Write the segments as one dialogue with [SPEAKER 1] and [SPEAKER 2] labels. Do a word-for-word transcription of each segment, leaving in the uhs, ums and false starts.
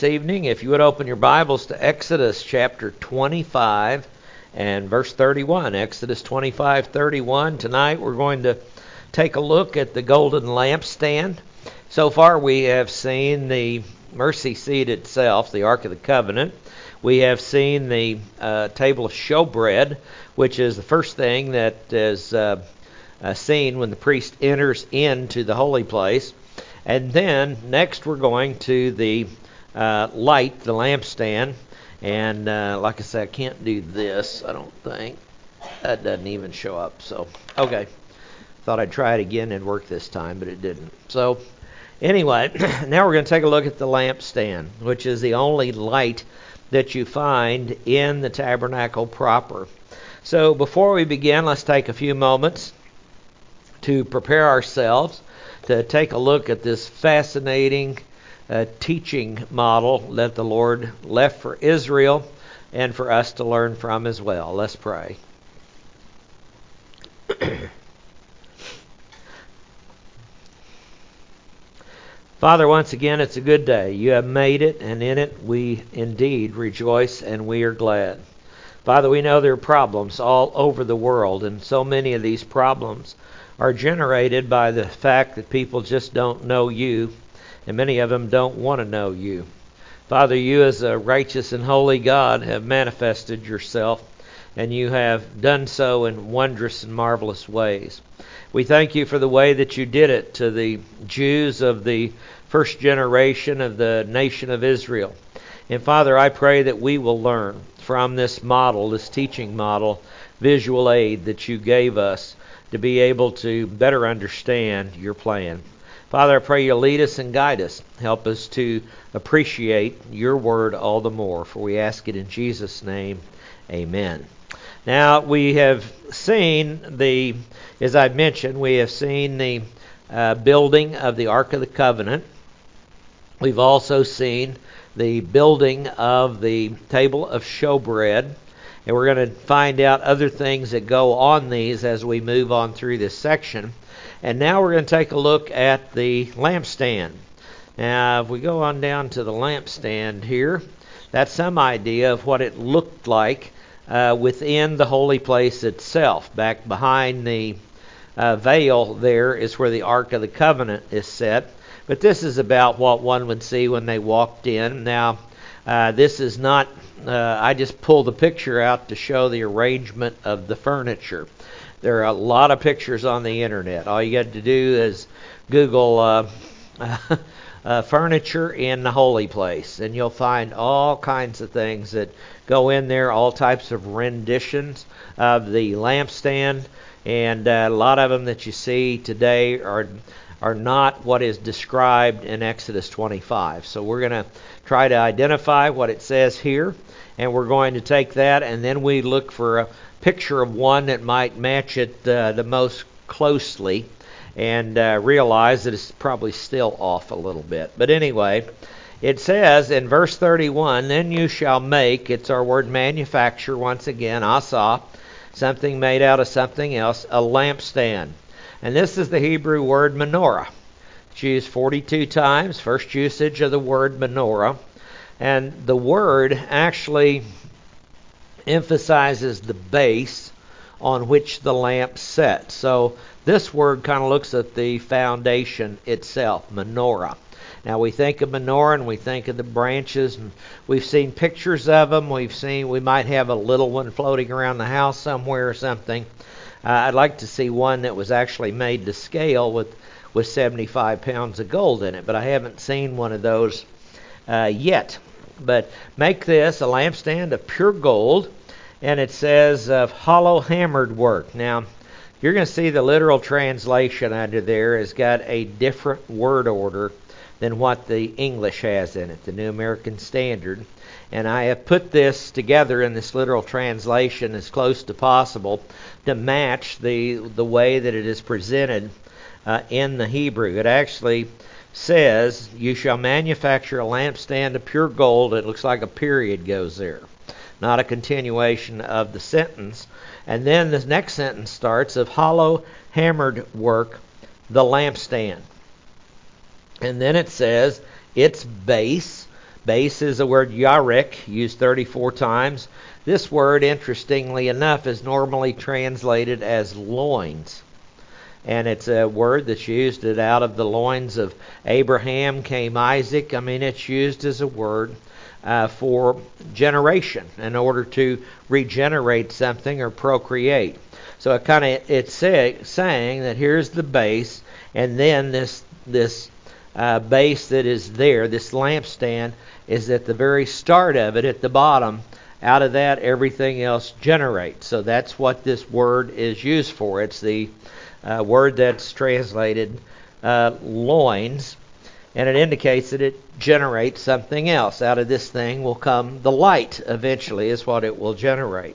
[SPEAKER 1] This evening, if you would open your Bibles to Exodus chapter twenty-five and verse thirty-one. Exodus twenty-five, thirty-one. Tonight we're going to take a look at the golden lampstand. So far we have seen the mercy seat itself, the Ark of the Covenant. We have seen the uh, table of showbread, which is the first thing that is uh, uh, seen when the priest enters into the holy place. And then next we're going to the uh, light, the lampstand. And uh, like I said, I can't do this, I don't think. That doesn't even show up. So, okay. Thought I'd try it again and work this time, but it didn't. So, anyway, now we're going to take a look at the lampstand, which is the only light that you find in the tabernacle proper. So, before we begin, let's take a few moments to prepare ourselves to take a look at this fascinating uh, teaching model that the Lord left for Israel and for us to learn from as well. Let's pray. Father, once again, it's a good day. You have made it, and in it we indeed rejoice and we are glad. Father, we know there are problems all over the world, and so many of these problems are generated by the fact that people just don't know you, and many of them don't want to know you. Father, you as a righteous and holy God have manifested yourself, and you have done so in wondrous and marvelous ways. We thank you for the way that you did it to the Jews of the first generation of the nation of Israel. And Father, I pray that we will learn from this model, this teaching model, visual aid that you gave us to be able to better understand your plan. Father, I pray you lead us and guide us. Help us to appreciate your word all the more. For we ask it in Jesus' name. Amen. Now, we have seen the, as I mentioned, we have seen the uh, building of the Ark of the Covenant. We've also seen the building of the table of showbread. And we're going to find out other things that go on these as we move on through this section. And now we're going to take a look at the lampstand. Now, if we go on down to the lampstand here, that's some idea of what it looked like uh, within the holy place itself. Back behind the uh, veil there is where the Ark of the Covenant is set. But this is about what one would see when they walked in. Now, uh, this is not, uh, I just pulled the picture out to show the arrangement of the furniture. There are a lot of pictures on the internet. All you got to do is Google uh, uh, furniture in the holy place, and you'll find all kinds of things that go in there, all types of renditions of the lampstand, and uh, a lot of them that you see today are are not what is described in Exodus twenty-five. So we're going to try to identify what it says here, and we're going to take that, and then we look for a picture of one that might match it uh, the most closely, and uh, realize that it's probably still off a little bit. But anyway, it says in verse thirty-one, then you shall make, it's our word manufacture once again, asa, something made out of something else, a lampstand. And this is the Hebrew word menorah. It's used forty-two times, first usage of the word menorah. And the word actually emphasizes the base on which the lamp sets. So this word kind of looks at the foundation itself, menorah. Now we think of menorah and we think of the branches, and we've seen pictures of them. We've seen, we might have a little one floating around the house somewhere or something. Uh, I'd like to see one that was actually made to scale with, with seventy-five pounds of gold in it, but I haven't seen one of those uh, yet. But make this a lampstand of pure gold, and it says of hollow hammered work. Now, you're going to see the literal translation under there has got a different word order than what the English has in it, the New American Standard. And I have put this together in this literal translation as close to possible to match the the way that it is presented uh, in the Hebrew. It actually says, you shall manufacture a lampstand of pure gold. It looks like a period goes there, not a continuation of the sentence. And then the next sentence starts, of hollow hammered work, the lampstand. And then it says, its base Base is the word yarek, used thirty-four times. This word, interestingly enough, is normally translated as loins. And it's a word that's used that out of the loins of Abraham came Isaac. I mean, it's used as a word uh, for generation in order to regenerate something or procreate. So it kind of it's say, saying that here's the base, and then this this uh, base that is there, this lampstand, is at the very start of it, at the bottom. Out of that, everything else generates. So that's what this word is used for. It's the uh, word that's translated uh, loins, and it indicates that it generates something else. Out of this thing will come the light eventually, is what it will generate.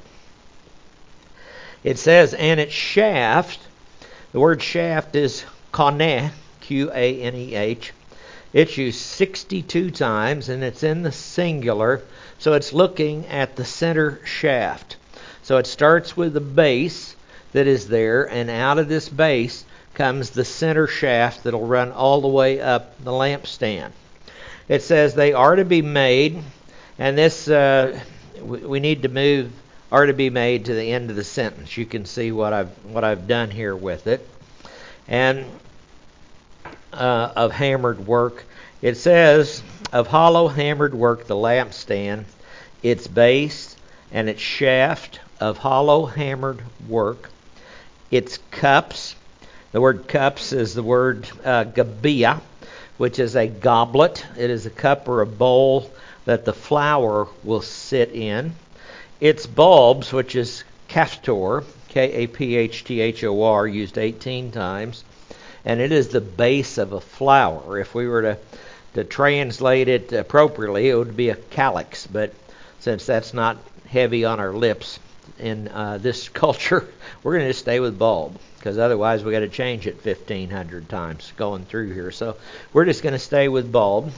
[SPEAKER 1] It says, and its shaft, the word shaft is kaneh, Q A N E H. It's used sixty-two times, and it's in the singular, so it's looking at the center shaft. So it starts with the base that is there, and out of this base comes the center shaft that'll run all the way up the lampstand. It says they are to be made, and this, uh, we need to move, are to be made to the end of the sentence. You can see what I've, what I've done here with it. And uh, of hammered work. It says, of hollow hammered work, the lampstand, its base and its shaft of hollow hammered work, its cups. The word cups is the word uh, gabia, which is a goblet. It is a cup or a bowl that the flour will sit in. Its bulbs, which is caphtor, K A P H T H O R, used eighteen times. And it is the base of a flower. If we were to, to translate it appropriately, it would be a calyx. But since that's not heavy on our lips in uh, this culture, we're going to just stay with bulb, because otherwise we got to change it fifteen hundred times going through here. So we're just going to stay with bulb.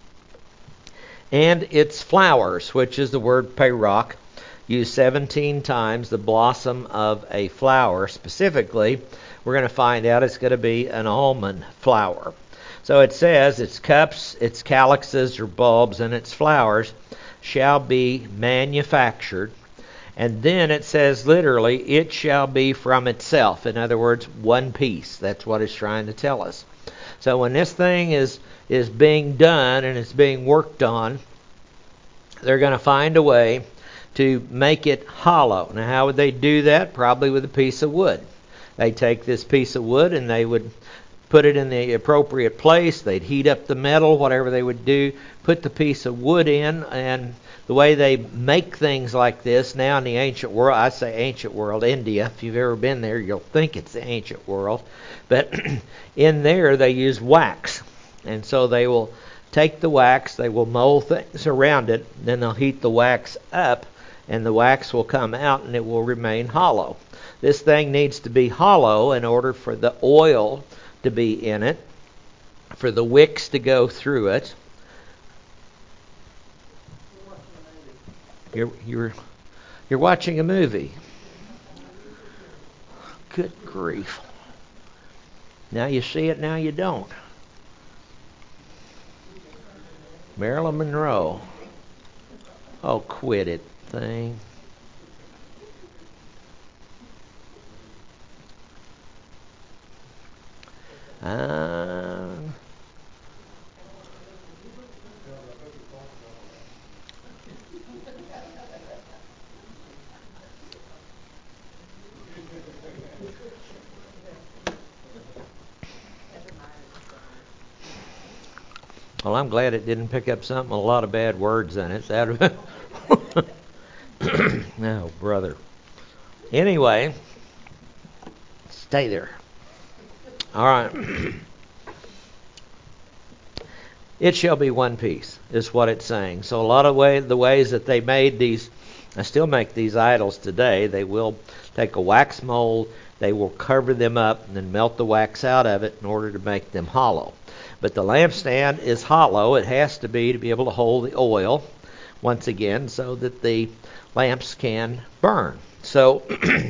[SPEAKER 1] And its flowers, which is the word perak, used seventeen times, the blossom of a flower. Specifically, we're going to find out it's going to be an almond flower. So it says its cups, its calyxes or bulbs, and its flowers shall be manufactured. And then it says literally, it shall be from itself. In other words, one piece. That's what it's trying to tell us. So when this thing is, is being done and it's being worked on, they're going to find a way to make it hollow. Now, how would they do that? Probably with a piece of wood. They take this piece of wood and they would put it in the appropriate place. They'd heat up the metal, whatever they would do, put the piece of wood in. And the way they make things like this now in the ancient world, I say ancient world, India. If you've ever been there, you'll think it's the ancient world. But in there, they use wax. And so they will take the wax, they will mold things around it, then they'll heat the wax up, and the wax will come out and it will remain hollow. This thing needs to be hollow in order for the oil to be in it, for the wicks to go through it. You're you're you're watching a movie. Good grief. Now you see it, now you don't. Marilyn Monroe. Oh, quit it, thing. Uh, well, I'm glad it didn't pick up something with a lot of bad words in it. That no, brother. Anyway, stay there. All right. It shall be one piece, is what it's saying. So a lot of way, the ways that they made these, I still make these idols today, they will take a wax mold, they will cover them up, and then melt the wax out of it in order to make them hollow. But the lampstand is hollow. It has to be to be able to hold the oil, once again, so that the lamps can burn. So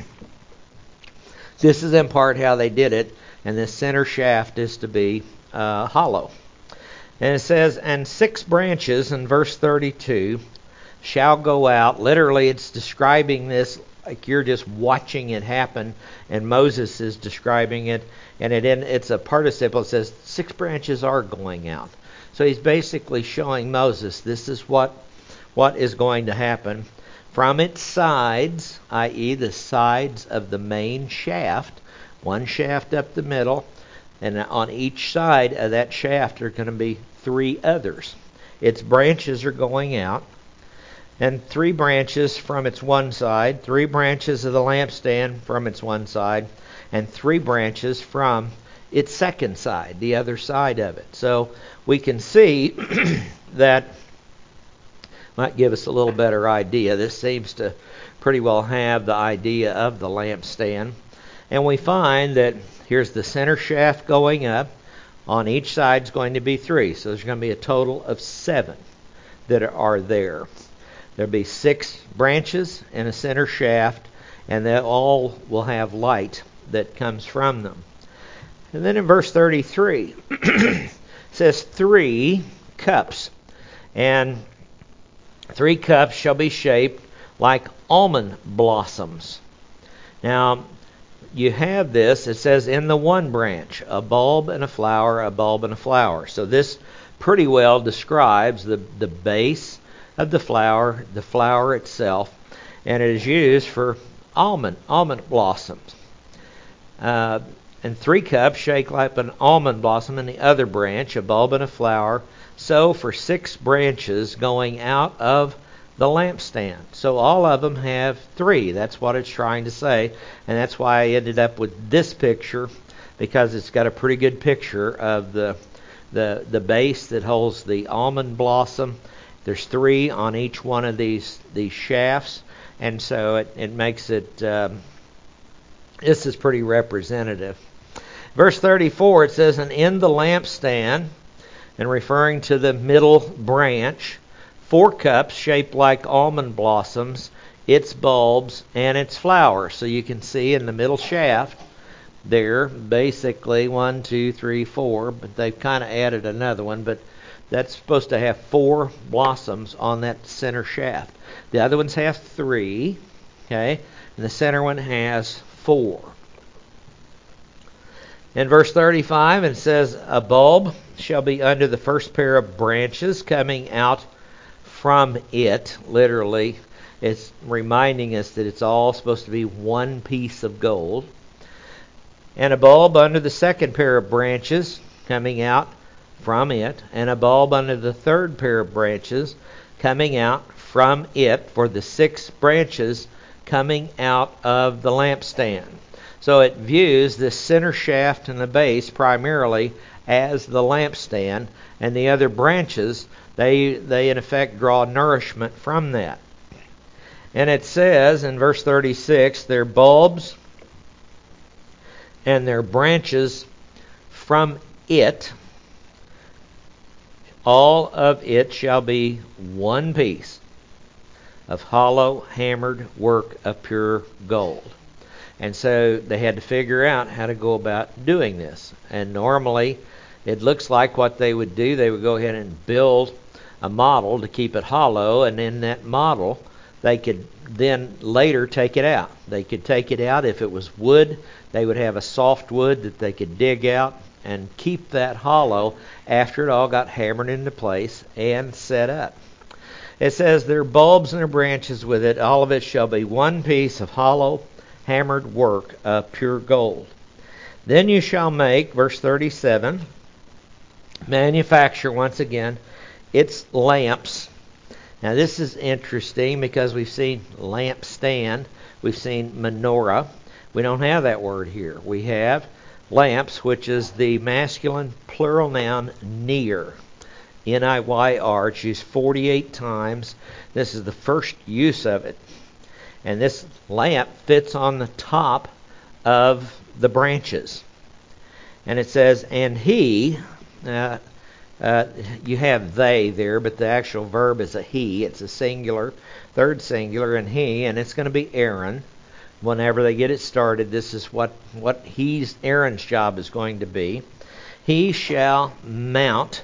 [SPEAKER 1] this is in part how they did it, and this center shaft is to be uh, hollow. And it says, and six branches in verse thirty-two shall go out. Literally, it's describing this like you're just watching it happen, and Moses is describing it, and it in, it's a participle. It says six branches are going out. So he's basically showing Moses this is what what is going to happen. From its sides, that is the sides of the main shaft, one shaft up the middle, and on each side of that shaft are going to be three others. Its branches are going out, and three branches from its one side, three branches of the lampstand from its one side, and three branches from its second side, the other side of it. So we can see that might give us a little better idea. This seems to pretty well have the idea of the lampstand. And we find that here's the center shaft going up. On each side is going to be three. So there's going to be a total of seven that are there. There'll be six branches and a center shaft, and they all will have light that comes from them. And then in verse thirty-three, it says three cups. And three cups shall be shaped like almond blossoms. Now, you have this, it says in the one branch, a bulb and a flower, a bulb and a flower. So this pretty well describes the, the base of the flower, the flower itself, and it is used for almond, almond blossoms. Uh, and three cups shake like an almond blossom in the other branch, a bulb and a flower. So for six branches going out of the lampstand. So all of them have three. That's what it's trying to say. And that's why I ended up with this picture, because it's got a pretty good picture of the the, the base that holds the almond blossom. There's three on each one of these, these shafts. And so it, it makes it, um, this is pretty representative. Verse thirty-four, it says, and in the lampstand, and referring to the middle branch, four cups shaped like almond blossoms, its bulbs, and its flowers. So you can see in the middle shaft there, basically one, two, three, four, but they've kind of added another one, but that's supposed to have four blossoms on that center shaft. The other ones have three, okay, and the center one has four. In verse thirty-five, it says, a bulb shall be under the first pair of branches coming out from it. Literally, it's reminding us that it's all supposed to be one piece of gold. And a bulb under the second pair of branches coming out from it. And a bulb under the third pair of branches coming out from it, for the six branches coming out of the lampstand. So it views the center shaft and the base primarily as the lampstand, and the other branches, they they in effect draw nourishment from that. And it says in verse thirty-six, their bulbs and their branches from it, all of it shall be one piece of hollow hammered work of pure gold. And so they had to figure out how to go about doing this. And normally, it looks like what they would do, they would go ahead and build a model to keep it hollow, and in that model, they could then later take it out. They could take it out. If it was wood, they would have a soft wood that they could dig out and keep that hollow after it all got hammered into place and set up. It says, their bulbs and their branches with it, all of it shall be one piece of hollow hammered work of pure gold. Then you shall make, verse thirty-seven, manufacture once again its lamps. Now this is interesting because we've seen lampstand, we've seen menorah. We don't have that word here. We have lamps, which is the masculine plural noun niyar. N I Y R. It's used forty-eight times. This is the first use of it. And this lamp fits on the top of the branches. And it says, and he, uh, uh, you have they there, but the actual verb is a he. It's a singular, third singular, and he, and it's going to be Aaron. Whenever they get it started, this is what, what he's Aaron's job is going to be. He shall mount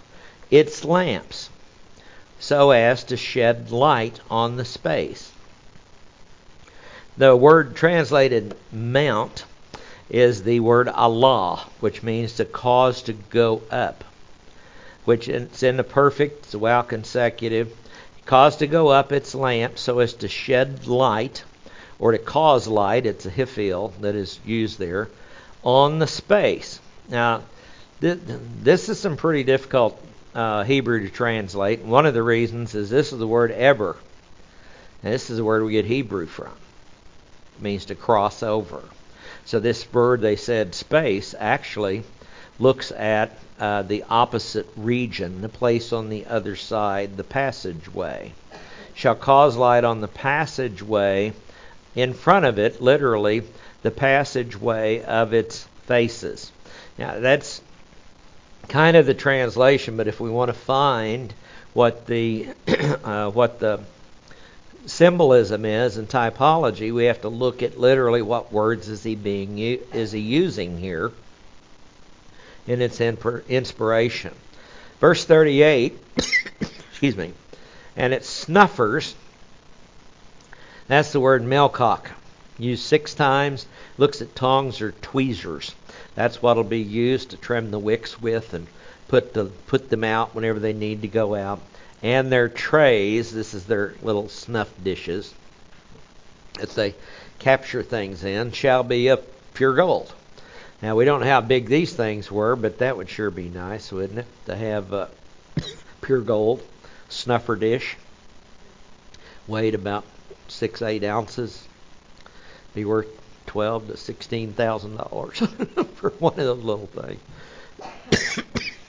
[SPEAKER 1] its lamps, so as to shed light on the space. The word translated mount is the word Allah, which means to cause to go up, which it's in the perfect, it's a while consecutive. Cause to go up its lamp so as to shed light, or to cause light, it's a hifil that is used there, on the space. Now, th- this is some pretty difficult uh, Hebrew to translate. One of the reasons is this is the word eber. And this is the word we get Hebrew from. It means to cross over. So this word, they said space, actually looks at uh, the opposite region, the place on the other side, the passageway. Shall cause light on the passageway in front of it, literally, the passageway of its faces. Now, that's kind of the translation, but if we want to find what the uh, what the symbolism is and typology, we have to look at literally what words is he being is he using here in its inspiration. Verse thirty-eight, excuse me, and its snuffers, that's the word melkach, used six times, looks at tongs or tweezers. That's what will be used to trim the wicks with and put the put them out whenever they need to go out. And their trays, this is their little snuff dishes that they capture things in, shall be of pure gold. Now, we don't know how big these things were, but that would sure be nice, wouldn't it? To have uh, pure gold snuffer dish. Weighed about six, eight ounces. Be worth twelve to sixteen thousand dollars for one of those little things.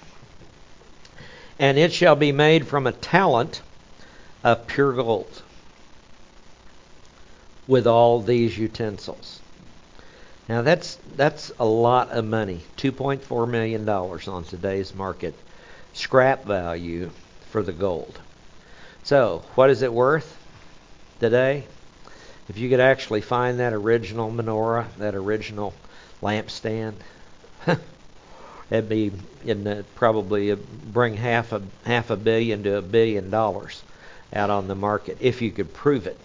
[SPEAKER 1] And it shall be made from a talent of pure gold with all these utensils. Now that's that's a lot of money. two point four million dollars on today's market. Scrap value for the gold. So, what is it worth today? If you could actually find that original menorah, that original lampstand, it'd be it'd probably bring half a half a billion to a billion dollars out on the market if you could prove it.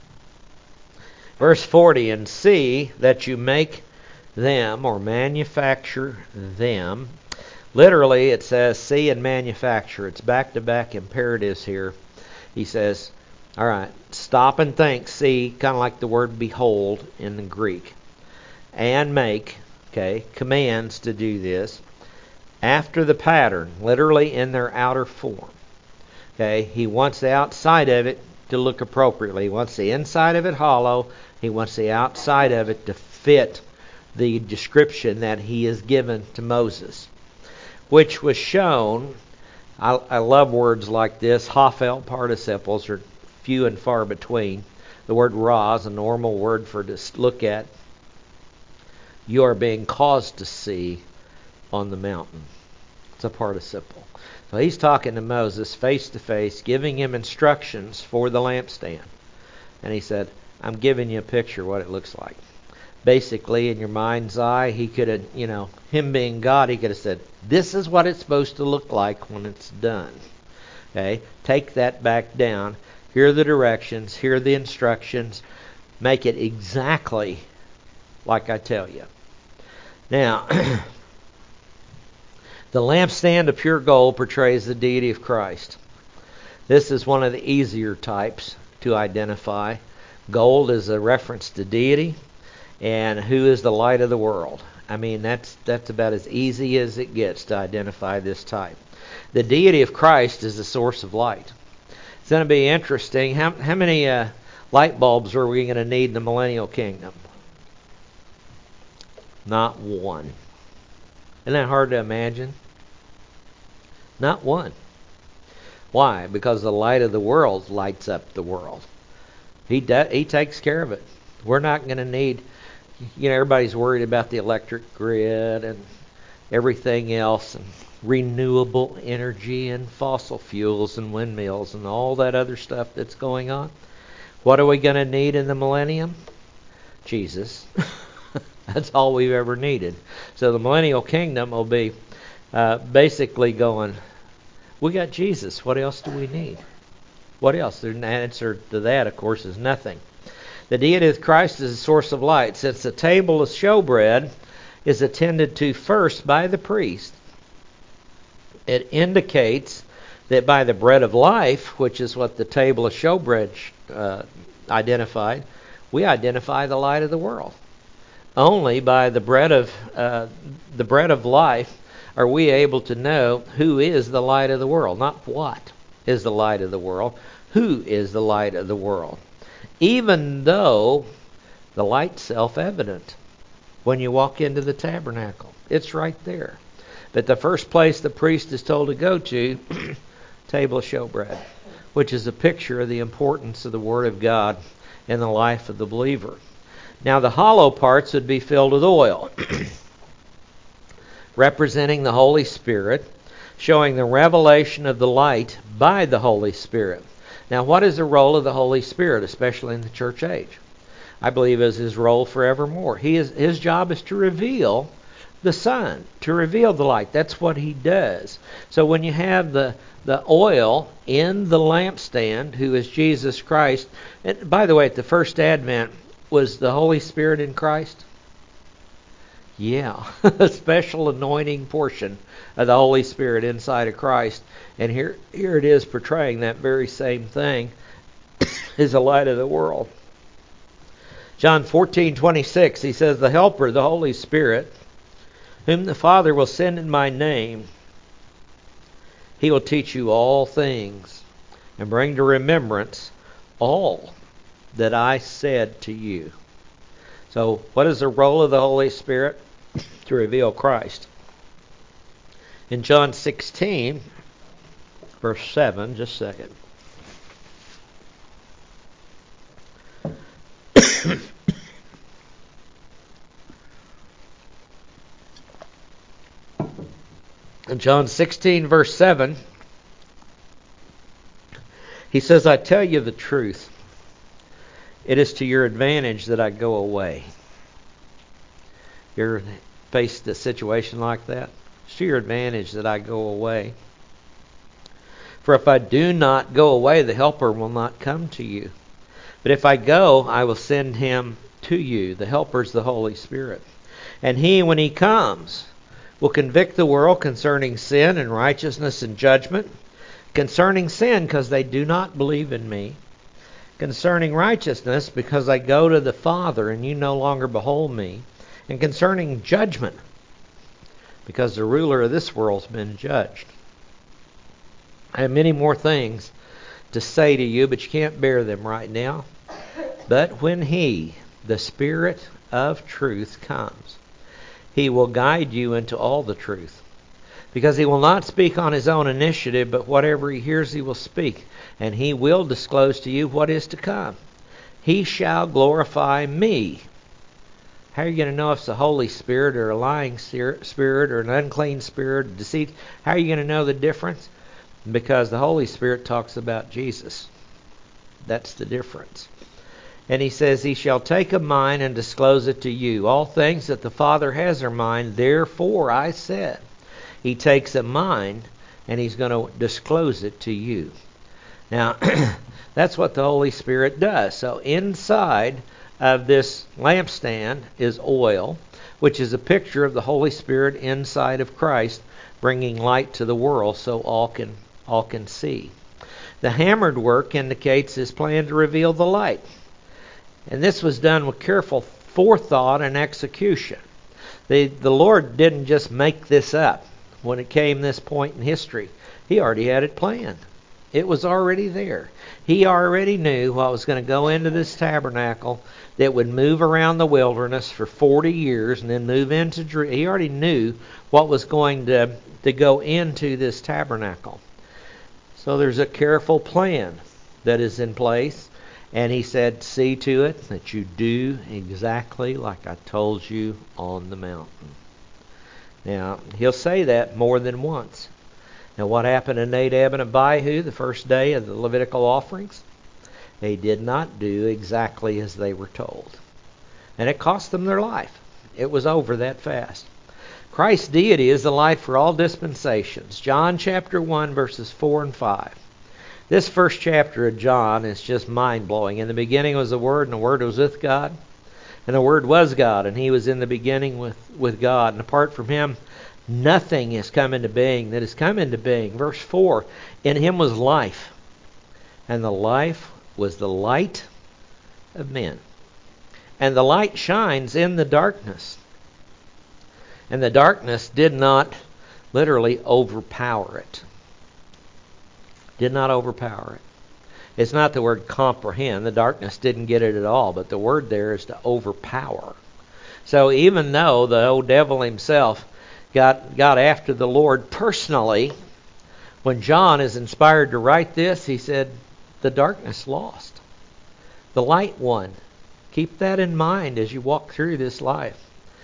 [SPEAKER 1] Verse forty, and see that you make them or manufacture them. Literally, it says see and manufacture. It's back-to-back imperatives here. He says, all right, stop and think. See, kind of like the word behold in the Greek. And make, okay, commands to do this. After the pattern, literally in their outer form. Okay, he wants the outside of it to look appropriately. He wants the inside of it hollow. He wants the outside of it to fit the description that he has given to Moses, which was shown. I, I love words like this. Hafel participles are few and far between. The word ra is a normal word for to look at. You are being caused to see on the mountain. It's a participle. So he's talking to Moses face to face, giving him instructions for the lampstand. And he said, I'm giving you a picture of what it looks like. Basically, in your mind's eye, he could have, you know, him being God, he could have said, this is what it's supposed to look like when it's done. Okay? Take that back down. Here are the directions. Here are the instructions. Make it exactly like I tell you. Now, the lampstand of pure gold portrays the deity of Christ. This is one of the easier types to identify. Gold is a reference to deity and who is the light of the world. I mean, that's that's about as easy as it gets to identify this type. The deity of Christ is the source of light. It's going to be interesting. How, how many uh, light bulbs are we going to need in the millennial kingdom? Not one. Isn't that hard to imagine? Not one. Why? Because the light of the world lights up the world. He de- he takes care of it. We're not going to need, you know, everybody's worried about the electric grid and everything else and renewable energy and fossil fuels and windmills and all that other stuff that's going on. What are we going to need in the millennium? Jesus. That's all we've ever needed. So the millennial kingdom will be uh, basically going We got Jesus. What else do we need? What else? The answer to that, of course, is nothing. The deity of Christ is a source of light. Since the table of showbread is attended to first by the priest, it indicates that by the bread of life, which is what the table of showbread uh, identified, we identify the light of the world. Only by the bread of uh, the bread of life are we able to know who is the light of the world, not what is the light of the world, who is the light of the world. Even though the light's self-evident when you walk into the tabernacle, it's right there. But the first place the priest is told to go to, table of showbread, which is a picture of the importance of the Word of God in the life of the believer. Now the hollow parts would be filled with oil, representing the Holy Spirit, showing the revelation of the light by the Holy Spirit. Now, what is the role of the Holy Spirit, especially in the church age? I believe is his role forevermore. He is, his job is to reveal the Son, to reveal the light. That's what he does. So when you have the, the oil in the lampstand, who is Jesus Christ, and by the way, at the first Advent, was the Holy Spirit in Christ? Yeah, a special anointing portion of the Holy Spirit inside of Christ. And here, here it is portraying that very same thing is the light of the world. John fourteen twenty-six, he says, the Helper, the Holy Spirit, whom the Father will send in my name, he will teach you all things and bring to remembrance all that I said to you. So what is the role of the Holy Spirit? To reveal Christ. In John sixteen, verse seven, just a second. In John sixteen, verse seven, he says, I tell you the truth. It is to your advantage that I go away. You ever faced a situation like that? It's to your advantage that I go away. For if I do not go away, the Helper will not come to you. But if I go, I will send him to you. The Helper is the Holy Spirit. And he, when he comes, will convict the world concerning sin and righteousness and judgment. Concerning sin, because they do not believe in me. Concerning righteousness, because I go to the Father and you no longer behold me. And concerning judgment, because the ruler of this world has been judged. I have many more things to say to you, but you can't bear them right now. But when he, the Spirit of truth, comes, he will guide you into all the truth. Because he will not speak on his own initiative, but whatever he hears he will speak. And he will disclose to you what is to come. He shall glorify me. How are you going to know if it's a Holy Spirit or a lying spirit or an unclean spirit, deceit? How are you going to know the difference? Because the Holy Spirit talks about Jesus. That's the difference. And he says, he shall take of mine and disclose it to you. All things that the Father has are mine, therefore I said. He takes of mine and he's going to disclose it to you. Now, that's what the Holy Spirit does. So inside of this lampstand is oil, which is a picture of the Holy Spirit inside of Christ, bringing light to the world so all can all can see. The hammered work indicates his plan to reveal the light. And this was done with careful forethought and execution. The, the Lord didn't just make this up when it came this point in history. He already had it planned. It was already there. He already knew what was going to go into this tabernacle that would move around the wilderness for forty years and then move into Jerusalem. He already knew what was going to, to go into this tabernacle. So there's a careful plan that is in place. And he said, see to it that you do exactly like I told you on the mountain. Now, he'll say that more than once. Now, what happened to Nadab and Abihu the first day of the Levitical offerings? They did not do exactly as they were told. And it cost them their life. It was over that fast. Christ's deity is the light for all dispensations. John chapter one, verses four and five. This first chapter of John is just mind-blowing. In the beginning was the Word, and the Word was with God. And the Word was God, and He was in the beginning with, with God. And apart from Him, nothing has come into being that has come into being. Verse four, in Him was life, and the life was the light of men. And the light shines in the darkness. And the darkness did not literally overpower it. Did not overpower it. It's not the word comprehend. The darkness didn't get it at all, but the word there is to overpower. So even though the old devil himself got, got after the Lord personally, when John is inspired to write this, he said, the darkness lost. The light won. Keep that in mind as you walk through this life.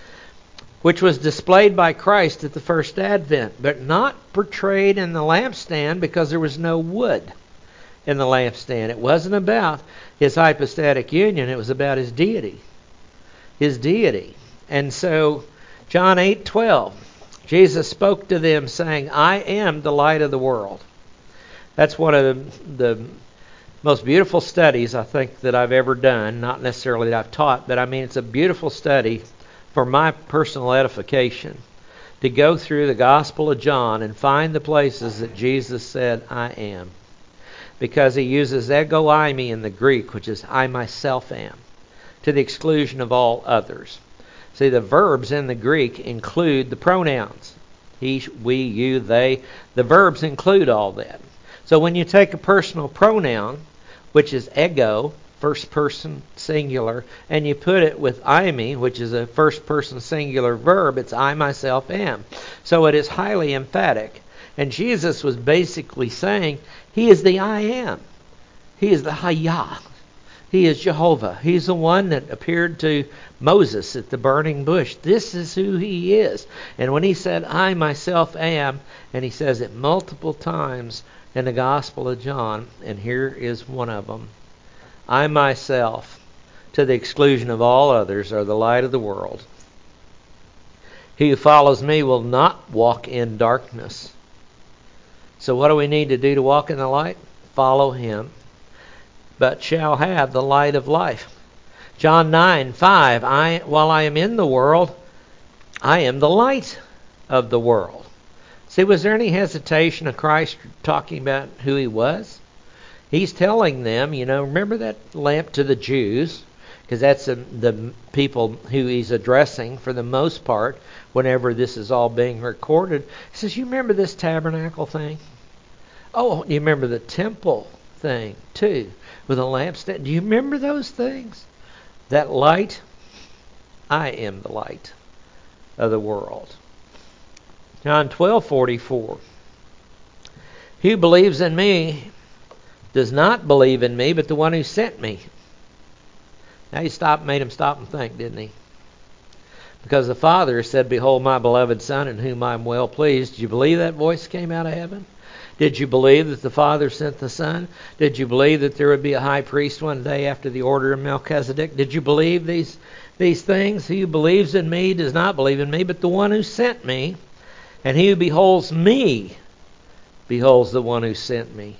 [SPEAKER 1] Which was displayed by Christ at the first advent, but not portrayed in the lampstand because there was no wood in the lampstand. It wasn't about His hypostatic union. It was about His deity. His deity. And so, John eight twelve, Jesus spoke to them saying, I am the light of the world. That's one of the, the most beautiful studies I think that I've ever done. Not necessarily that I've taught, but I mean it's a beautiful study for my personal edification, to go through the Gospel of John and find the places that Jesus said, I am. Because He uses ego eimi in the Greek, which is I myself am, to the exclusion of all others. See, the verbs in the Greek include the pronouns. He, we, you, they. The verbs include all that. So when you take a personal pronoun, which is ego, first person singular, and you put it with eimi, which is a first person singular verb, it's I myself am. So it is highly emphatic. And Jesus was basically saying, He is the I am. He is the Hayah. He is Jehovah. He's the one that appeared to Moses at the burning bush. This is who He is. And when He said, I myself am, and He says it multiple times in the Gospel of John, and here is one of them. I myself, to the exclusion of all others, are the light of the world. He who follows me will not walk in darkness. So what do we need to do to walk in the light? Follow Him, but shall have the light of life. John nine five, I, while I am in the world, I am the light of the world. See, was there any hesitation of Christ talking about who He was? He's telling them, you know, remember that lamp to the Jews, because that's the, the people who He's addressing for the most part whenever this is all being recorded. He says, you remember this tabernacle thing? Oh, you remember the temple thing too, with a lampstand? Do you remember those things? That light? I am the light of the world. John twelve forty-four. He who believes in me does not believe in me, but the one who sent me. Now he stopped, made him stop and think, didn't he? Because the Father said, behold my beloved Son, in whom I am well pleased. Did you believe that voice came out of heaven? Did you believe that the Father sent the Son? Did you believe that there would be a high priest one day after the order of Melchizedek? Did you believe these, these things? He who believes in me does not believe in me, but the one who sent me. And he who beholds me beholds the one who sent me.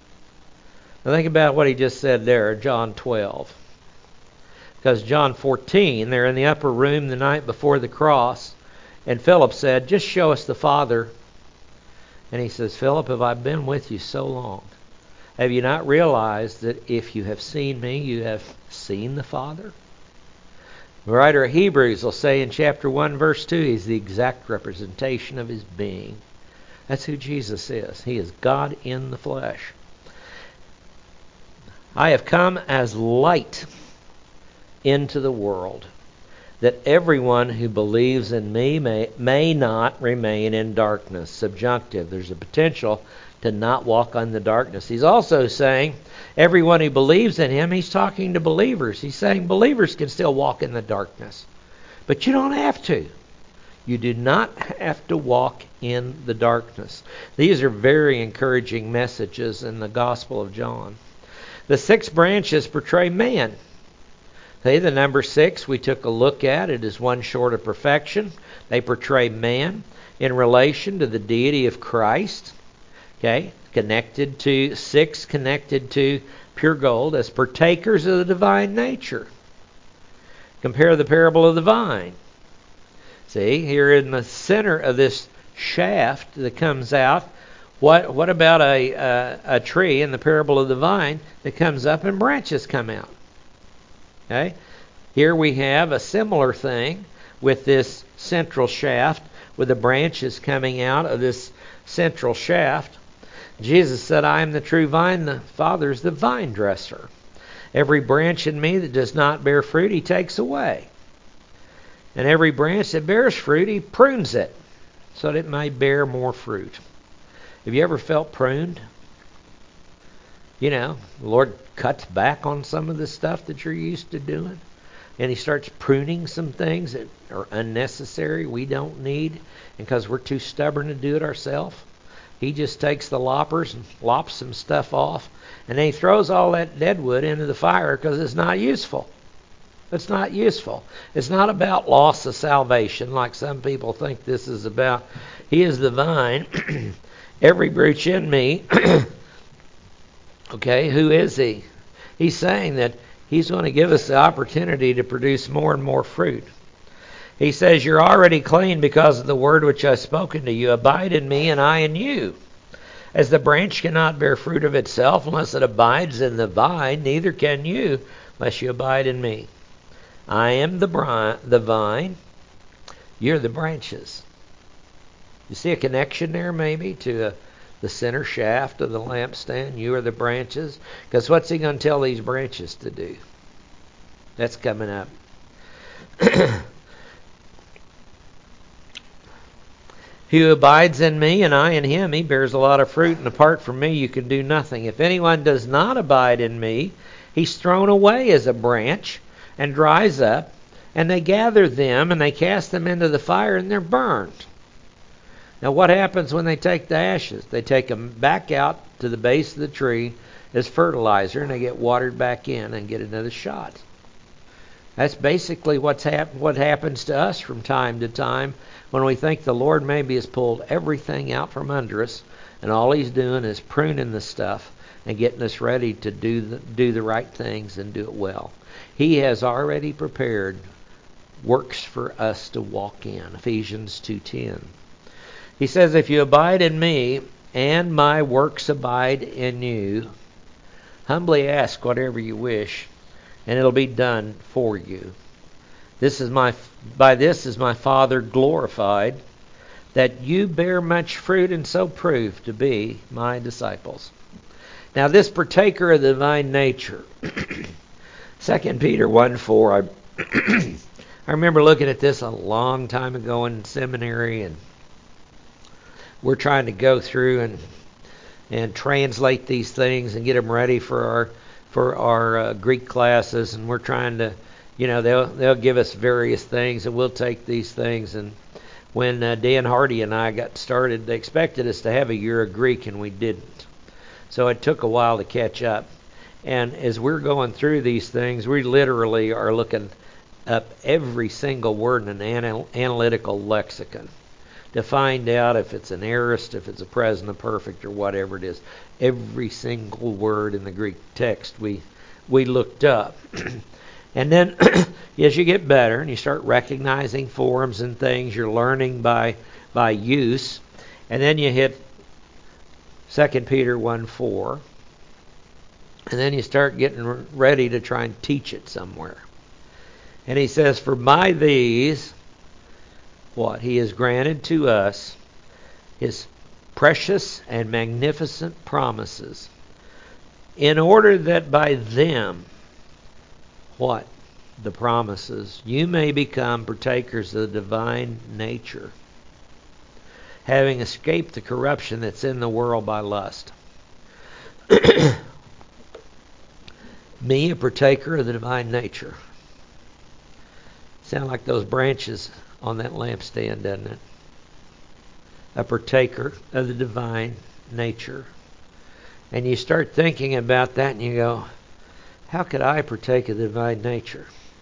[SPEAKER 1] Now think about what he just said there, John twelve. Because John fourteen, they're in the upper room the night before the cross, and Philip said, just show us the Father. And he says, Philip, have I been with you so long? Have you not realized that if you have seen me, you have seen the Father? The writer of Hebrews will say in chapter one, verse two, He's the exact representation of His being. That's who Jesus is. He is God in the flesh. I have come as light into the world, that everyone who believes in me may, may not remain in darkness. Subjunctive. There's a potential to not walk on the darkness. He's also saying everyone who believes in Him, He's talking to believers. He's saying believers can still walk in the darkness. But you don't have to. You do not have to walk in the darkness. These are very encouraging messages in the Gospel of John. The six branches portray man. Okay, the number six we took a look at. It is one short of perfection. They portray man in relation to the deity of Christ. Okay, connected to, six connected to pure gold as partakers of the divine nature. Compare the parable of the vine. See, here in the center of this shaft that comes out, what what about a, a, a tree in the parable of the vine that comes up and branches come out? Okay, here we have a similar thing with this central shaft with the branches coming out of this central shaft. Jesus said, I am the true vine, the Father is the vine dresser. Every branch in me that does not bear fruit, he takes away. And every branch that bears fruit, he prunes it so that it may bear more fruit. Have you ever felt pruned? You know, the Lord cuts back on some of the stuff that you're used to doing. And he starts pruning some things that are unnecessary, we don't need. And because we're too stubborn to do it ourselves, he just takes the loppers and lops some stuff off. And then he throws all that dead wood into the fire because it's not useful. It's not useful. It's not about loss of salvation like some people think this is about. He is the vine. Every branch in me. Okay, who is he? He's saying that he's going to give us the opportunity to produce more and more fruit. He says, you're already clean because of the word which I've spoken to you. Abide in me and I in you. As the branch cannot bear fruit of itself unless it abides in the vine, neither can you unless you abide in me. I am the, bri- the vine. You're the branches. You see a connection there maybe to a the center shaft of the lampstand? You are the branches. Because what's he going to tell these branches to do? That's coming up. He who abides in me and I in him, he bears a lot of fruit, and apart from me you can do nothing. If anyone does not abide in me, he's thrown away as a branch and dries up, and they gather them and they cast them into the fire and they're burned. Now what happens when they take the ashes? They take them back out to the base of the tree as fertilizer, and they get watered back in and get another shot. That's basically what's hap- what happens to us from time to time when we think the Lord maybe has pulled everything out from under us, and all he's doing is pruning the stuff and getting us ready to do the, do the right things and do it well. He has already prepared works for us to walk in. Ephesians two ten. He says, if you abide in me and my works abide in you, humbly ask whatever you wish, and it'll be done for you. This is my by this is my Father glorified, that you bear much fruit and so prove to be my disciples. Now this partaker of the divine nature, Second Peter one four, I, I remember looking at this a long time ago in seminary, and we're trying to go through and and translate these things and get them ready for our for our uh, Greek classes, and we're trying to, you know, they'll they'll give us various things, and we'll take these things. And when uh, Dan Hardy and I got started, they expected us to have a year of Greek, and we didn't. So it took a while to catch up. And as we're going through these things, we literally are looking up every single word in an anal- analytical lexicon to find out if it's an aorist, if it's a present perfect, or whatever it is. Every single word in the Greek text we we looked up. And then as you get better and you start recognizing forms and things, you're learning by by use. And then you hit Second Peter one four. And then you start getting ready to try and teach it somewhere. And he says, for by these, what? He has granted to us his precious and magnificent promises, in order that by them, what? The promises, you may become partakers of the divine nature, having escaped the corruption that's in the world by lust. Me, a partaker of the divine nature. Sound like those branches on that lampstand, doesn't it? A partaker of the divine nature. And you start thinking about that and you go, how could I partake of the divine nature?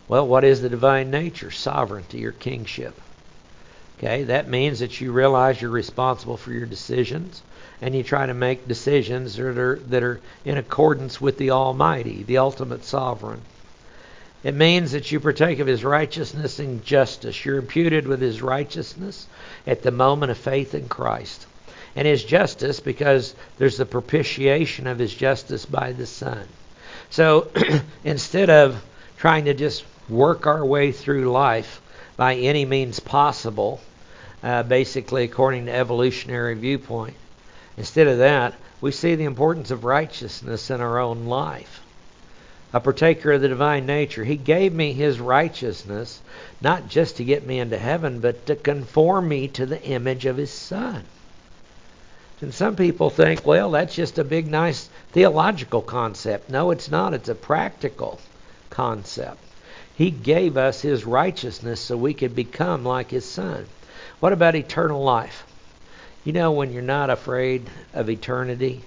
[SPEAKER 1] Well, what is the divine nature? Sovereignty or kingship. Okay, that means that you realize you're responsible for your decisions, and you try to make decisions that are, that are in accordance with the Almighty, the ultimate sovereign. It means that you partake of His righteousness and justice. You're imputed with His righteousness at the moment of faith in Christ. And His justice because there's the propitiation of His justice by the Son. So instead of trying to just work our way through life by any means possible, uh, basically according to evolutionary viewpoint, instead of that, we see the importance of righteousness in our own life. A partaker of the divine nature. He gave me His righteousness, not just to get me into heaven, but to conform me to the image of His Son. And some people think, well, that's just a big, nice theological concept. No, it's not. It's a practical concept. He gave us His righteousness so we could become like His Son. What about eternal life? You know, when you're not afraid of eternity,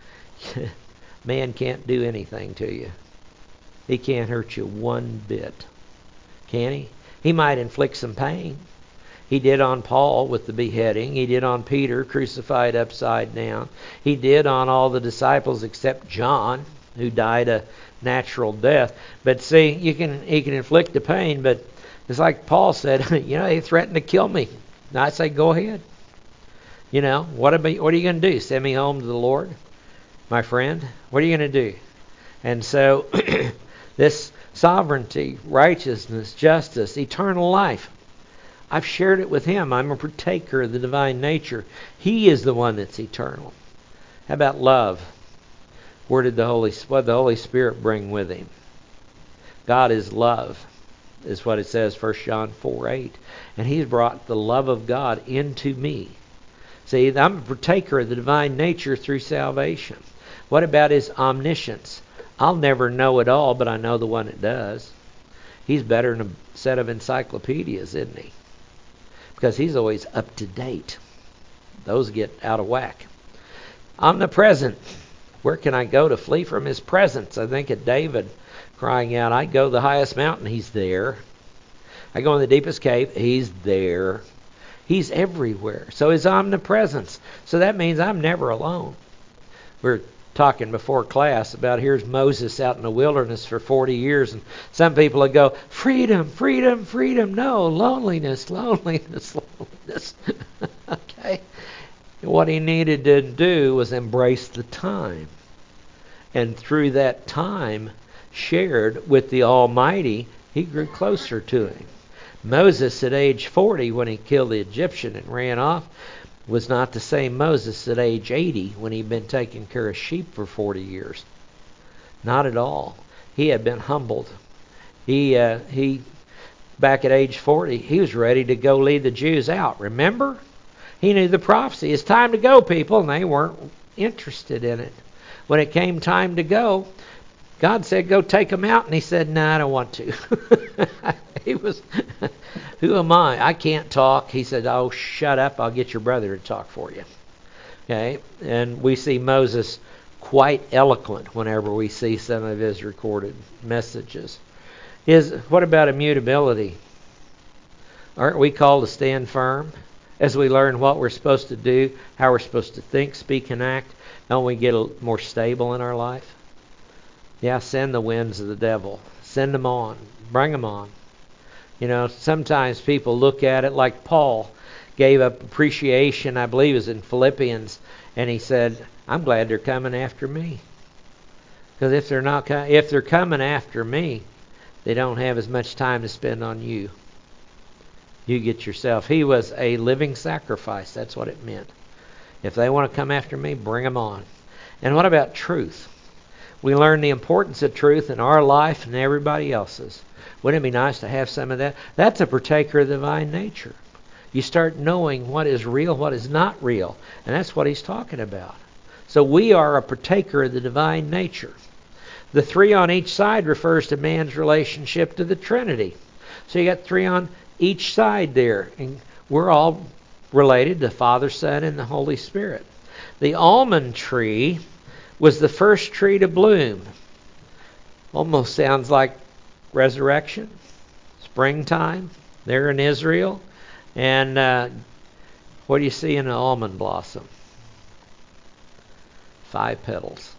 [SPEAKER 1] man can't do anything to you. He can't hurt you one bit. Can he? He might inflict some pain. He did on Paul with the beheading. He did on Peter, crucified upside down. He did on all the disciples except John, who died a natural death. But see, you can he can inflict the pain, but it's like Paul said, you know, they threatened to kill me. And I say, go ahead. You know, what, about, what are you going to do? Send me home to the Lord? My friend, what are you going to do? And so this sovereignty, righteousness, justice, eternal life, I've shared it with Him. I'm a partaker of the divine nature. He is the one that's eternal. How about love? Where did the Holy what did the Holy Spirit bring with Him? God is love, is what it says, First John four eight. And He's brought the love of God into me. See, I'm a partaker of the divine nature through salvation. What about His omniscience? I'll never know it all, but I know the one that does. He's better than a set of encyclopedias, isn't He? Because He's always up to date. Those get out of whack. Omnipresent. Where can I go to flee from His presence? I think of David crying out, I go to the highest mountain, He's there. I go in the deepest cave, He's there. He's everywhere. So His omnipresence. So that means I'm never alone. We're talking before class about here's Moses out in the wilderness for forty years, and some people would go, freedom, freedom, freedom. No, loneliness, loneliness, loneliness. Okay? What he needed to do was embrace the time. And through that time shared with the Almighty, he grew closer to Him. Moses at age forty, when he killed the Egyptian and ran off, was not the same Moses at age eighty when he'd been taking care of sheep for forty years. Not at all. He had been humbled. He, uh, he, back at age forty, he was ready to go lead the Jews out. Remember? He knew the prophecy. It's time to go, people, and they weren't interested in it. When it came time to go, God said, go take them out, and he said, no, nah, I don't want to. He was, who am I? I can't talk. He said, oh, shut up. I'll get your brother to talk for you. Okay, and we see Moses quite eloquent whenever we see some of his recorded messages. Is what about immutability? Aren't we called to stand firm as we learn what we're supposed to do, how we're supposed to think, speak, and act? Don't we get a, more stable in our life? Yeah, send the winds of the devil. Send them on. Bring them on. You know, sometimes people look at it like Paul gave up appreciation, I believe it was in Philippians, and he said, I'm glad they're coming after me. Because if they're not, if they're coming after me, they don't have as much time to spend on you. You get yourself. He was a living sacrifice. That's what it meant. If they want to come after me, bring them on. And what about truth? We learn the importance of truth in our life and everybody else's. Wouldn't it be nice to have some of that? That's a partaker of the divine nature. You start knowing what is real, what is not real. And that's what he's talking about. So we are a partaker of the divine nature. The three on each side refers to man's relationship to the Trinity. So you got three on each side there. And we're all related to Father, Son, and the Holy Spirit. The almond tree was the first tree to bloom. Almost sounds like resurrection. springtime there in Israel. And uh, what do you see in an almond blossom? Five petals.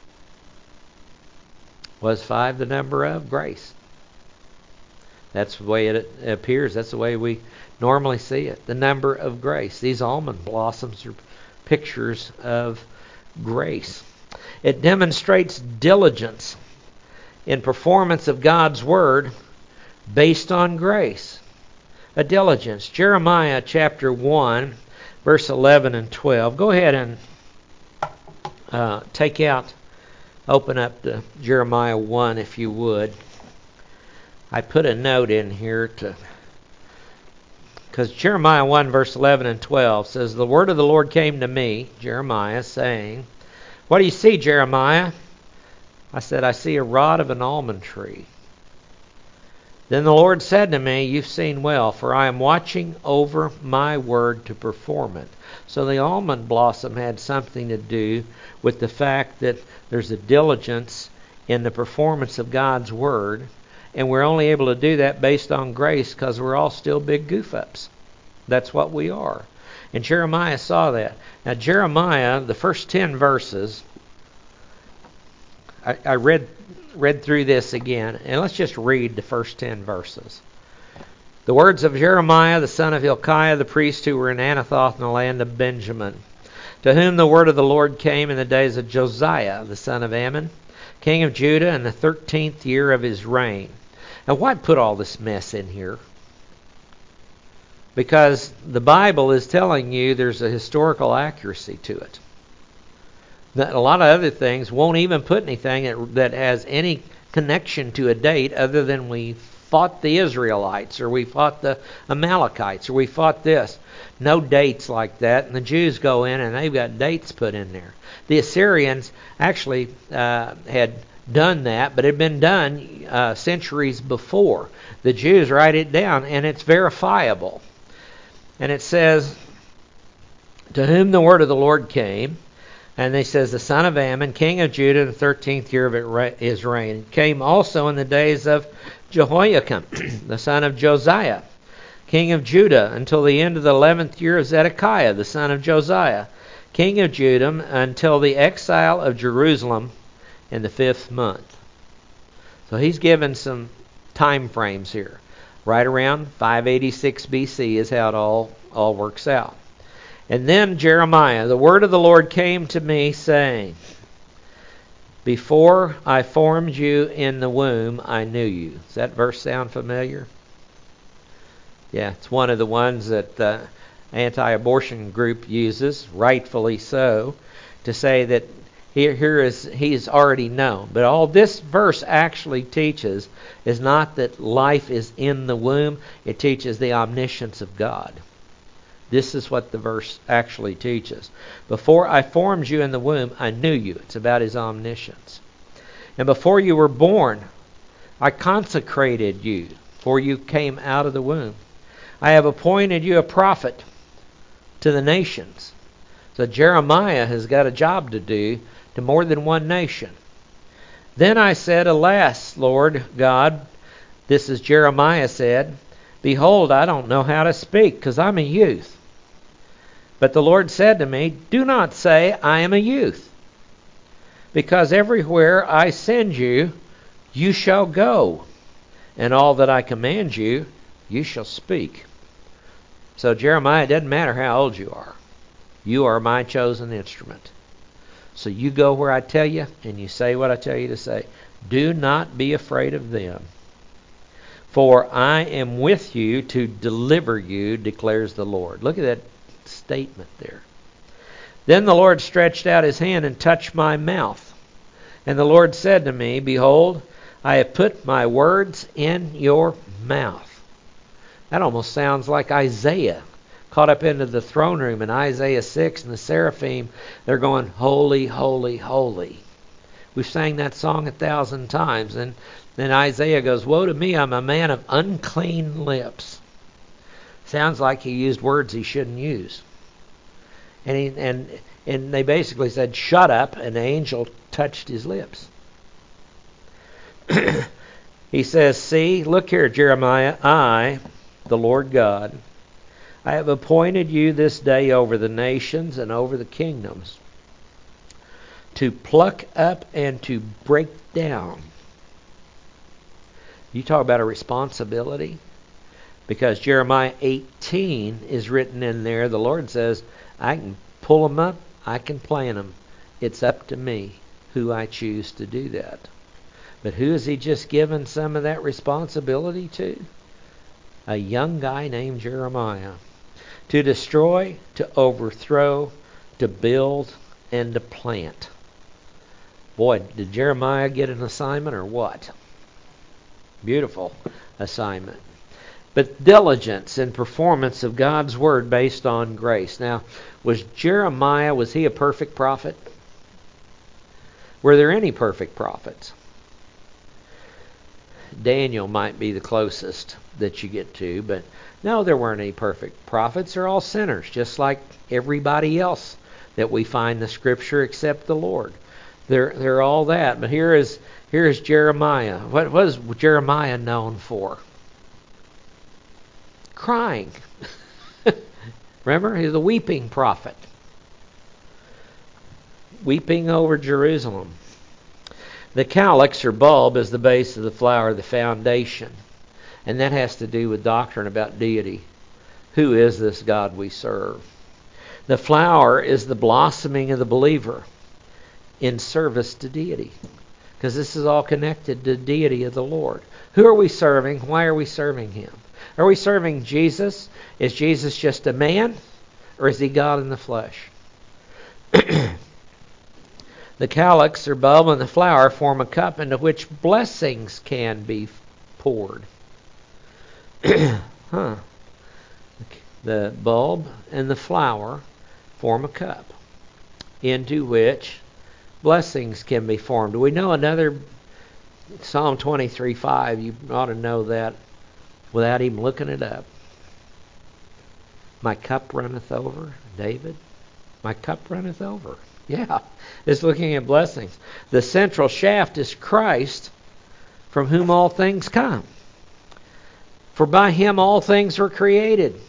[SPEAKER 1] Was five the number of grace? That's the way it appears. That's the way we normally see it. The number of grace. These almond blossoms are pictures of grace. It demonstrates diligence in performance of God's Word based on grace. A diligence. Jeremiah chapter one, verse eleven and twelve. Go ahead and uh, take out, open up to Jeremiah one if you would. I put a note in here to, because Jeremiah one, verse eleven and twelve says, "The word of the Lord came to me," Jeremiah, saying, "What do you see, Jeremiah?" I said, "I see a rod of an almond tree." Then the Lord said to me, "You've seen well, for I am watching over my word to perform it." So the almond blossom had something to do with the fact that there's a diligence in the performance of God's word. And we're only able to do that based on grace because we're all still big goof-ups. That's what we are. And Jeremiah saw that. Now Jeremiah, the first ten verses, I, I read read through this again. And let's just read the first ten verses. The words of Jeremiah, the son of Hilkiah, the priest who were in Anathoth in the land of Benjamin, to whom the word of the Lord came in the days of Josiah, the son of Ammon, king of Judah, in the thirteenth year of his reign. Now, why put all this mess in here? Because the Bible is telling you there's a historical accuracy to it. That a lot of other things won't even put anything that, that has any connection to a date other than we fought the Israelites, or we fought the Amalekites, or we fought this. No dates like that. And the Jews go in and they've got dates put in there. The Assyrians actually uh, had done that, but it had been done uh, centuries before. The Jews write it down, and it's verifiable. And it says, "To whom the word of the Lord came," and they says, "the son of Ammon, king of Judah, in the thirteenth year of his reign. It came also in the days of Jehoiakim, the son of Josiah, king of Judah, until the end of the eleventh year of Zedekiah, the son of Josiah, king of Judah, until the exile of Jerusalem in the fifth month." So he's given some time frames here. Right around five eighty-six B C is how it all, all works out. And then Jeremiah, "The word of the Lord came to me, saying, Before I formed you in the womb, I knew you." Does that verse sound familiar? Yeah, it's one of the ones that the anti-abortion group uses, rightfully so, to say that Here, here is he's already known. But all this verse actually teaches is not that life is in the womb. It teaches the omniscience of God. This is what the verse actually teaches. Before I formed you in the womb, I knew you. It's about his omniscience. And before you were born, I consecrated you, for you came out of the womb. I have appointed you a prophet to the nations. So Jeremiah has got a job to do to more than one nation. Then I said, "Alas, Lord God," this is Jeremiah said, "behold, I don't know how to speak, because I'm a youth." But the Lord said to me, "Do not say, I am a youth, because everywhere I send you, you shall go, and all that I command you, you shall speak." So Jeremiah, it doesn't matter how old you are. You are my chosen instrument. So you go where I tell you, and you say what I tell you to say. Do not be afraid of them. For I am with you to deliver you, declares the Lord. Look at that statement there. Then the Lord stretched out his hand and touched my mouth. And the Lord said to me, "Behold, I have put my words in your mouth." That almost sounds like Isaiah caught up into the throne room in Isaiah six, and the seraphim, they're going, "Holy, holy, holy." We've sang that song a thousand times. And then Isaiah goes, "Woe to me, I'm a man of unclean lips." Sounds like he used words he shouldn't use. And he, and and they basically said, "Shut up," and the angel touched his lips. He says, see, look here, Jeremiah, I, the Lord God, I have appointed you this day over the nations and over the kingdoms, to pluck up and to break down. You talk about a responsibility? Because Jeremiah eighteen is written in there. The Lord says, I can pull them up, I can plant them. It's up to me who I choose to do that. But who is he just given some of that responsibility to? A young guy named Jeremiah. To destroy, to overthrow, to build, and to plant. Boy, did Jeremiah get an assignment or what? Beautiful assignment. But diligence and performance of God's word based on grace. Now, was Jeremiah, was he a perfect prophet? Were there any perfect prophets? Daniel might be the closest that you get to, but no, there weren't any perfect prophets. They're all sinners, just like everybody else that we find in the Scripture except the Lord. They're they're all that. But here is here is Jeremiah. What was Jeremiah known for? Crying. Remember, he's a weeping prophet. Weeping over Jerusalem. The calyx or bulb is the base of the flower, the foundation. And that has to do with doctrine about deity. Who is this God we serve? The flower is the blossoming of the believer in service to deity. Because this is all connected to the deity of the Lord. Who are we serving? Why are we serving Him? Are we serving Jesus? Is Jesus just a man? Or is He God in the flesh? The calyx or bulb and the flower form a cup into which blessings can be poured. huh. The bulb and the flower form a cup into which blessings can be formed. We know another Psalm twenty-three five. You ought to know that without even looking it up. My cup runneth over, David. My cup runneth over. Yeah, it's looking at blessings. The central shaft is Christ, from whom all things come. For by Him all things were created.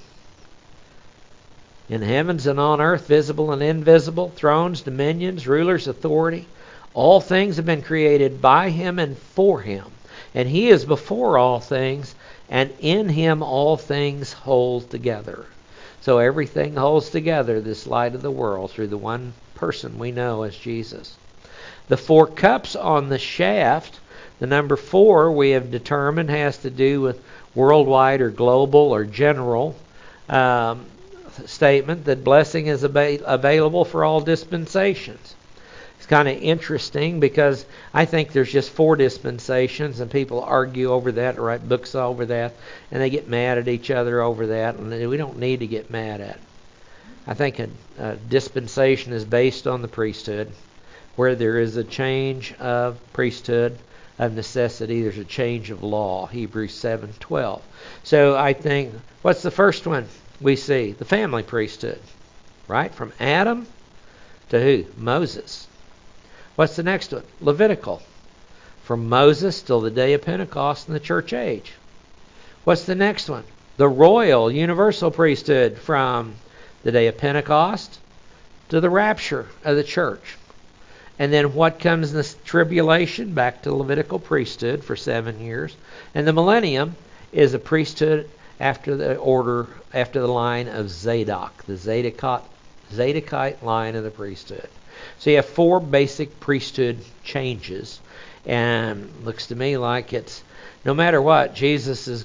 [SPEAKER 1] In heavens and on earth, visible and invisible, thrones, dominions, rulers, authority. All things have been created by Him and for Him. And He is before all things, and in Him all things hold together. So everything holds together, this light of the world, through the one person we know as Jesus. The four cups on the shaft, the number four we have determined has to do with worldwide or global or general um, statement that blessing is ab- available for all dispensations. It's kind of interesting because I think there's just four dispensations and people argue over that or write books over that and they get mad at each other over that, and we don't need to get mad at it. I think a, a dispensation is based on the priesthood. Where there is a change of priesthood, of necessity, there's a change of law. Hebrews seven twelve. So I think, what's the first one we see? The family priesthood. Right? From Adam to who? Moses. What's the next one? Levitical. From Moses till the day of Pentecost in the church age. What's the next one? The royal, universal priesthood from the day of Pentecost to the rapture of the church. And then what comes in the tribulation? Back to Levitical priesthood for seven years. And the millennium is a priesthood after the order, after the line of Zadok, the Zadokite, Zadokite line of the priesthood. So you have four basic priesthood changes. And it looks to me like it's, no matter what, Jesus is,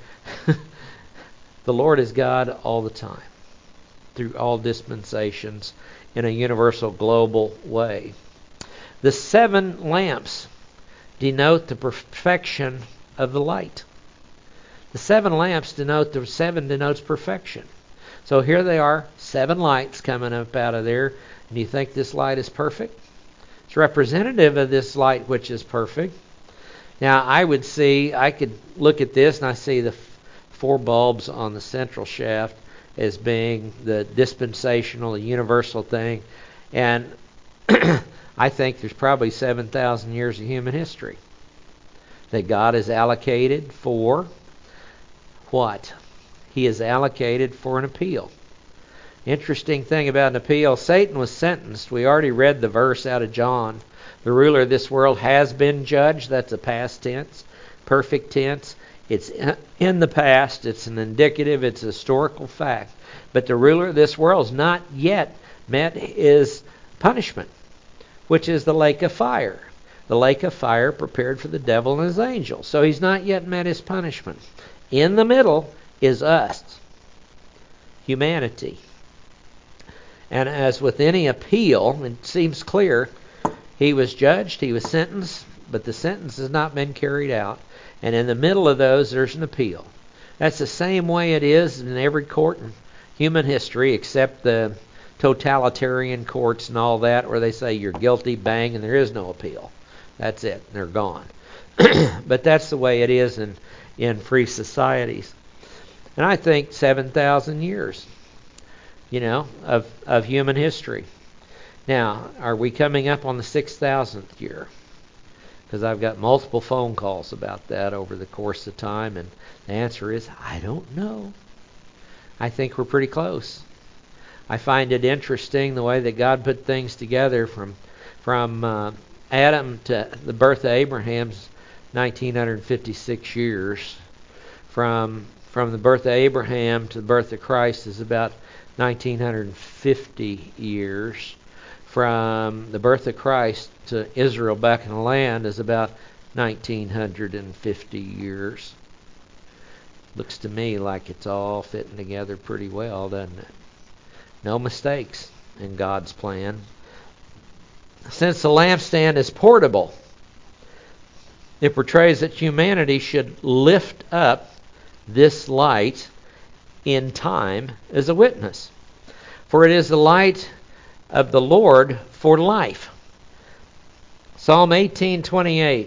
[SPEAKER 1] the Lord is God all the time, through all dispensations, in a universal global way. The seven lamps denote the perfection of the light. The seven lamps denote, the seven denotes perfection. So here they are, seven lights coming up out of there. And you think this light is perfect? It's representative of this light which is perfect. Now I would see, I could look at this and I see the f- four bulbs on the central shaft as being the dispensational, the universal thing. And I think there's probably seven thousand years of human history. that God has allocated for what? He is allocated for an appeal. Interesting thing about an appeal, Satan was sentenced. We already read the verse out of John. The ruler of this world has been judged. That's a past tense, perfect tense. It's in the past. It's an indicative. It's a historical fact. But the ruler of this world has not yet met his punishment, which is the lake of fire. The lake of fire prepared for the devil and his angels. So he's not yet met his punishment. In the middle is us, humanity. And as with any appeal, it seems clear, he was judged, he was sentenced, but the sentence has not been carried out. And in the middle of those, there's an appeal. That's the same way it is in every court in human history, except the totalitarian courts and all that, where they say you're guilty, bang, and there is no appeal. That's it. They're gone. But that's the way it is in, in free societies. And I think seven thousand years, you know, of, of human history. Now, are we coming up on the six thousandth year? Because I've got multiple phone calls about that over the course of time, and the answer is, I don't know. I think we're pretty close. I find it interesting the way that God put things together from from uh, Adam to the birth of Abraham's nineteen fifty-six years. From from the birth of Abraham to the birth of Christ is about nineteen fifty years. From the birth of Christ to Israel back in the land is about nineteen fifty years. Looks to me like it's all fitting together pretty well, doesn't it? No mistakes in God's plan. Since the lampstand is portable, it portrays that humanity should lift up this light in time as a witness. For it is the light of the Lord for life. Psalm eighteen twenty-eight.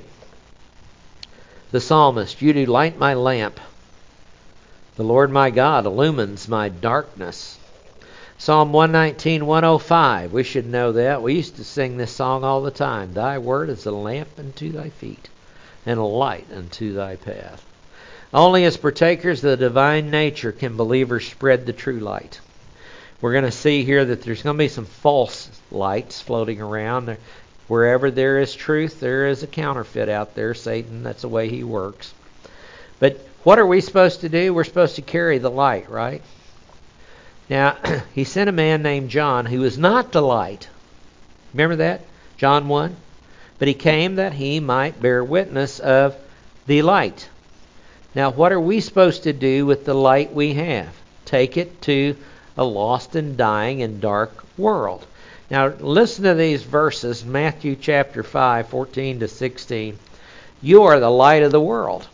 [SPEAKER 1] The psalmist, you do light my lamp. The Lord my God illumines my darkness. Psalm one nineteen, one oh five. We should know that. We used to sing this song all the time. Thy word is a lamp unto thy feet and a light unto thy path. Only as partakers of the divine nature can believers spread the true light. We're going to see here that there's going to be some false lights floating around. Wherever there is truth, there is a counterfeit out there. Satan, that's the way he works. But what are we supposed to do? We're supposed to carry the light, right? Now, he sent a man named John who was not the light. Remember that? John one? But he came that he might bear witness of the light. Now, what are we supposed to do with the light we have? Take it to a lost and dying and dark world. Now, listen to these verses, Matthew chapter five, fourteen to sixteen. You are the light of the world.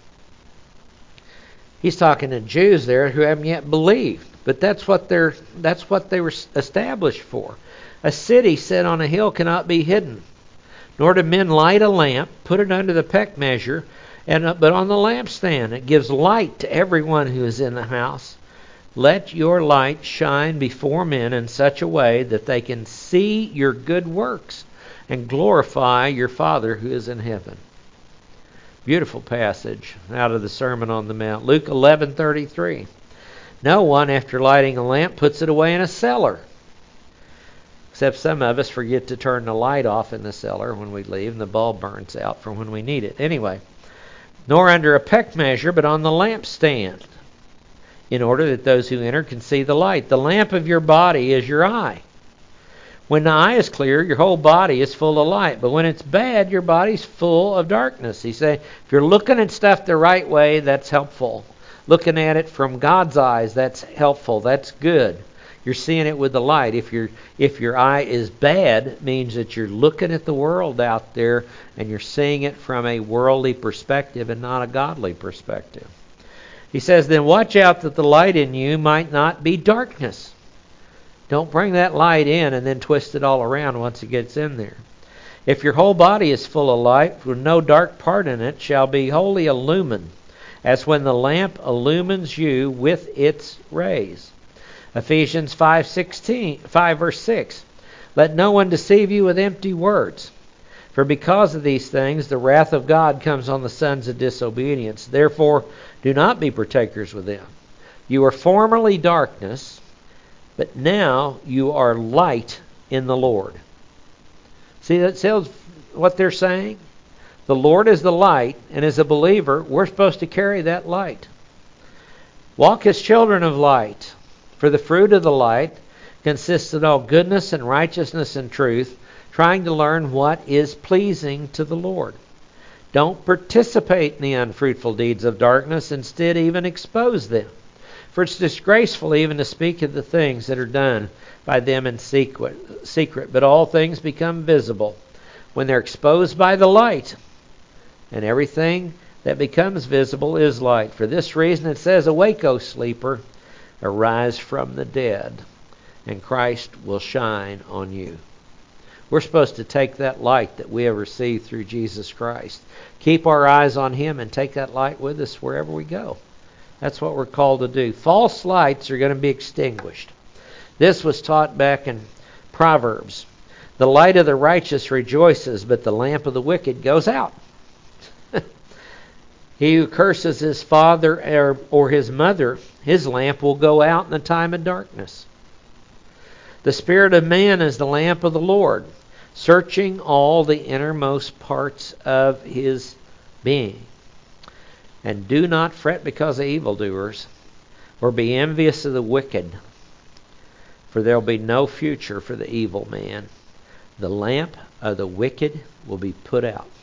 [SPEAKER 1] He's talking to Jews there who haven't yet believed. But that's what they're that's what they were established for. A city set on a hill cannot be hidden. Nor do men light a lamp, put it under the peck measure, and but on the lampstand. It gives light to everyone who is in the house. Let your light shine before men in such a way that they can see your good works and glorify your Father who is in heaven. Beautiful passage out of the Sermon on the Mount. Luke eleven thirty-three. No one, after lighting a lamp, puts it away in a cellar. Except some of us forget to turn the light off in the cellar when we leave, and the bulb burns out for when we need it. Anyway, nor under a peck measure, but on the lampstand, in order that those who enter can see the light. The lamp of your body is your eye. When the eye is clear, your whole body is full of light. But when it's bad, your body's full of darkness. He said, if you're looking at stuff the right way, that's helpful. Looking at it from God's eyes, that's helpful. That's good. You're seeing it with the light. If your if your eye is bad, it means that you're looking at the world out there and you're seeing it from a worldly perspective and not a godly perspective. He says, then watch out that the light in you might not be darkness. Don't bring that light in and then twist it all around once it gets in there. If your whole body is full of light, with no dark part in it, shall be wholly illumined, as when the lamp illumines you with its rays. Ephesians five sixteen, five verse six. Let no one deceive you with empty words. For because of these things, the wrath of God comes on the sons of disobedience. Therefore, do not be partakers with them. You were formerly darkness, but now you are light in the Lord. See, that tells what they're saying? The Lord is the light, and as a believer, we're supposed to carry that light. Walk as children of light, for the fruit of the light consists of all goodness and righteousness and truth, trying to learn what is pleasing to the Lord. Don't participate in the unfruitful deeds of darkness, instead even expose them. For it's disgraceful even to speak of the things that are done by them in secret, secret, but all things become visible when they're exposed by the light. And everything that becomes visible is light. For this reason it says, Awake, O sleeper, arise from the dead, and Christ will shine on you. We're supposed to take that light that we have received through Jesus Christ, keep our eyes on Him, and take that light with us wherever we go. That's what we're called to do. False lights are going to be extinguished. This was taught back in Proverbs. The light of the righteous rejoices, but the lamp of the wicked goes out. He who curses his father or, or his mother, his lamp will go out in the time of darkness. The spirit of man is the lamp of the Lord, searching all the innermost parts of his being. And do not fret because of evildoers, or be envious of the wicked, for there will be no future for the evil man. The lamp of the wicked will be put out.